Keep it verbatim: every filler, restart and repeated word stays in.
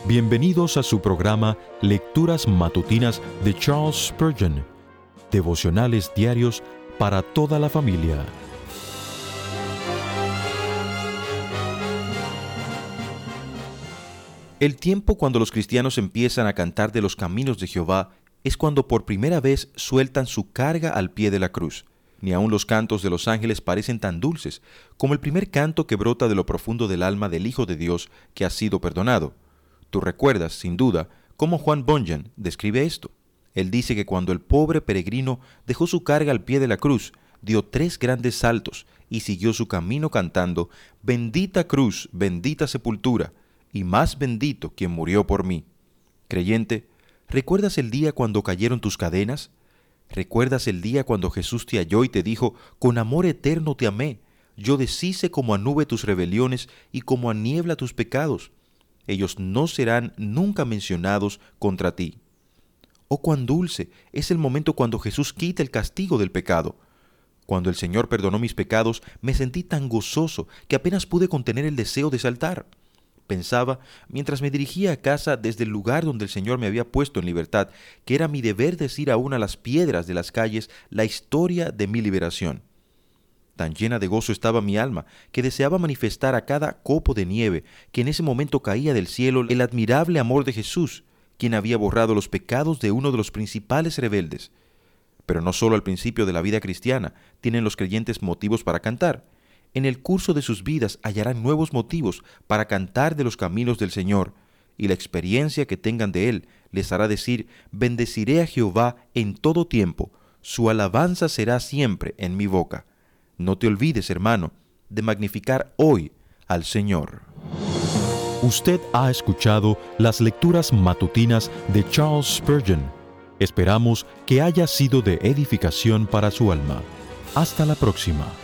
Bienvenidos a su programa Lecturas Matutinas de Charles Spurgeon, devocionales diarios para toda la familia. El tiempo cuando los cristianos empiezan a cantar de los caminos de Jehová es cuando por primera vez sueltan su carga al pie de la cruz. Ni aun los cantos de los ángeles parecen tan dulces como el primer canto que brota de lo profundo del alma del Hijo de Dios que ha sido perdonado. Tú recuerdas, sin duda, cómo Juan Bunyan describe esto. Él dice que cuando el pobre peregrino dejó su carga al pie de la cruz, dio tres grandes saltos y siguió su camino cantando: «Bendita cruz, bendita sepultura, y más bendito quien murió por mí». Creyente, ¿recuerdas el día cuando cayeron tus cadenas? ¿Recuerdas el día cuando Jesús te halló y te dijo: «Con amor eterno te amé, yo deshice como a nube tus rebeliones y como a niebla tus pecados»? Ellos no serán nunca mencionados contra ti. Oh, cuán dulce es el momento cuando Jesús quita el castigo del pecado. Cuando el Señor perdonó mis pecados, me sentí tan gozoso que apenas pude contener el deseo de saltar. Pensaba, mientras me dirigía a casa desde el lugar donde el Señor me había puesto en libertad, que era mi deber decir aún a las piedras de las calles la historia de mi liberación. Tan llena de gozo estaba mi alma, que deseaba manifestar a cada copo de nieve que en ese momento caía del cielo el admirable amor de Jesús, quien había borrado los pecados de uno de los principales rebeldes. Pero no solo al principio de la vida cristiana tienen los creyentes motivos para cantar. En el curso de sus vidas hallarán nuevos motivos para cantar de los caminos del Señor, y la experiencia que tengan de Él les hará decir: «Bendeciré a Jehová en todo tiempo, su alabanza será siempre en mi boca». No te olvides, hermano, de magnificar hoy al Señor. Usted ha escuchado las lecturas matutinas de Charles Spurgeon. Esperamos que haya sido de edificación para su alma. Hasta la próxima.